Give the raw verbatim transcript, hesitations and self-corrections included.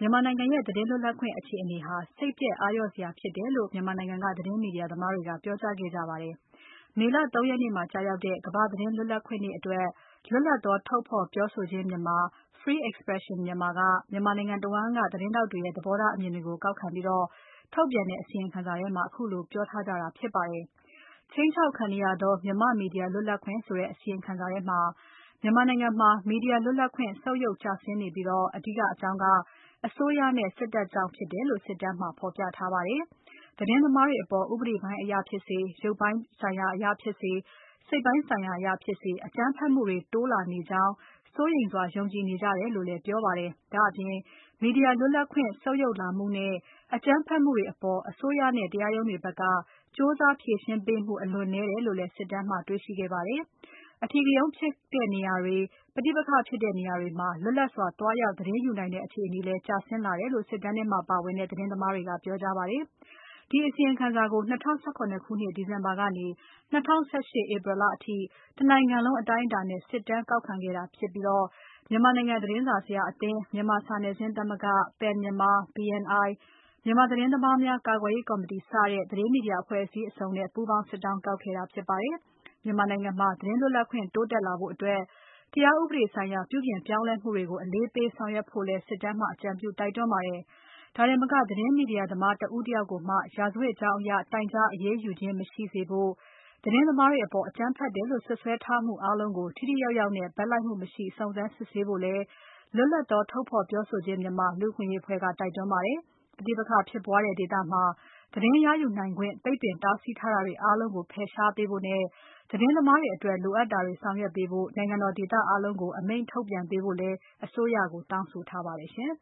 မြန်မာနိုင်ငံရဲ့သတင်းလွတ်လပ်ခွင့်အခြေအနေဟာစိတ်ပျက်အားလျော့စရာဖြစ်တယ်လို့မြန်မာနိုင်ငံကသတင်းမီဒီယာသမားတွေကပြောကြားခဲ့ကြပါတယ်။ မေလ ၃ ရက်နေ့မှာကျရောက်တဲ့ကမ္ဘာ့သတင်းလွတ်လပ်ခွင့်နေ့အတွက် လွတ်လပ်သောထုတ်ဖော်ပြောဆိုခြင်းမြန်မာ Free Expression Myanmar ကမြန်မာနိုင်ငံတဝန်းကသတင်းထောက်တွေရဲ့သဘောထားအမြင်တွေကိုကောက်ခံပြီးထုတ်ပြန်တဲ့အစီရင်ခံစာထဲမှာခုလိုပြောထားကြတာဖြစ်ပါတယ်။ ခြိမ်းခြောက်ခံနေရသောမြန်မာ့မီဒီယာလွတ်လပ်ခွင့်ဆိုတဲ့အစီရင်ခံစာထဲမှာမြန်မာနိုင်ငံမှာမီဒီယာလွတ်လပ်ခွင့်ဆုတ်ယုတ်ကျဆင်းနေပြီးအဓိကအကြောင်းကအစိုးရနဲ့စစ်တပ်ကြောင့်ဖြစ်တယ်လို့စစ်တမ်းမှာဖော်ပြထားပါတယ်။ သတင်းသမားတွေအပေါ်ဥပဒေပိုင်းအရဖြစ်စေ၊ ရုပ်ပိုင်းဆိုင်ရာအရဖြစ်စေ၊ စိတ်ပိုင်းဆိုင်ရာအရဖြစ်စေ အကြမ်းဖက်မှုတွေတိုးလာနေကြောင်းစိုးရိမ်စွာယုံကြည်နေကြတယ်လို့လည်းပြောပါတယ်။ ဒါ့အပြင်မီဒီယာလွတ်လပ်ခွင့်ဆုတ်ယုတ်လာမှုနဲ့ အကြမ်းဖက်မှုတွေအပေါ်အစိုးရနဲ့တရားရုံးတွေဘက်ကကြိုးစားဖြေရှင်းပေးမှုအလွန်နည်းတယ်လို့လည်းစစ်တမ်းမှာတွေ့ရှိခဲ့ပါတယ်။ အဓိကရုဏ်းဖြစ်တဲ့နေရာတွေ၊ ပဋိပက္ခဖြစ်တဲ့နေရာတွေမှာလွတ်လပ်စွာသွားရောက်သတင်းယူနိုင်တဲ့အခြေအနေလည်းကျဆင်းလာတယ်လို့စစ်တမ်းထဲမှာပါဝင်တဲ့သတင်းသမားတွေကပြောကြားပါတယ်။ ဒီအစီရင်ခံစာကို၂၀၁၇ခုနှစ်ဒီဇင်ဘာကနေ ၂၀၁၈ ဧပြီလအထိတနိုင်ငံလုံးအတိုင်းအတာနဲ့စစ်တမ်းကောက်ခံခဲ့တာဖြစ်ပြီးမြန်မာနိုင်ငံသတင်းစာဆရာအသင်း၊ မြန်မာစာနယ်ဇင်းသမဂ္ဂ၊ PEN Myanmar၊ BNI၊ မြန်မာသတင်းသမားများကာကွယ်ရေးကော်မတီ စတဲ့သတင်းမီဒီယာအဖွဲ့အစည်းအစုံနဲ့ပူးပေါင်းစစ်တောင်းကောက်ခဲ့တာဖြစ်ပါတယ်။ မြန်မာနိုင်ငံမှာသတင်းလွတ်လပ်ခွင့်တိုးတက်လာဖို့အတွက် တရားဥပဒေဆိုင်ရာပြုပြင်ပြောင်းလဲမှုတွေကိုအလေးပေးဆောင်ရွက်ဖို့လည်းစစ်တမ်းမှာအကြံပြုတိုက်တွန်းပါတယ်။ ဒါတင်မကသတင်းမီဒီယာသမားတဦးတယောက်ကိုမှရာဇဝတ်ကြောင်းအရတိုင်ကြားအရေးယူခြင်းမရှိစေဖို့၊ သတင်းသမားတွေအပေါ်အကြမ်းဖက်တယ်လို့စွပ်စွဲထားမှုအားလုံးကိုထိထိရောက်ရောက်နဲ့ဘက်လိုက်မှုမရှိစုံစမ်းစစ်ဆေးဖို့လည်းလွတ်လပ်သောထုတ်ဖော်ပြောဆိုခြင်းမြန်မာလူ့အခွင့်အရေးအဖွဲ့ကတိုက်တွန်းပါတယ်။ ပဋိပက္ခဖြစ်ပွားတဲ့ဒေသမှာသတင်းရယူနိုင်ခွင့်ပိတ်ပင်တားဆီးထားတာတွေအားလုံးကိုဖယ်ရှားပေးဖို့နဲ့ သတင်းသမားတွေအတွက်လိုအပ်တာတွေဆောင်ရွက်ပေးဖို့နိုင်ငံတော်ဒေသအားလုံးကိုအမိန့်ထုတ်ပြန်ပေးဖို့လည်းအစိုးရကိုတောင်းဆိုထားပါတယ်ရှင်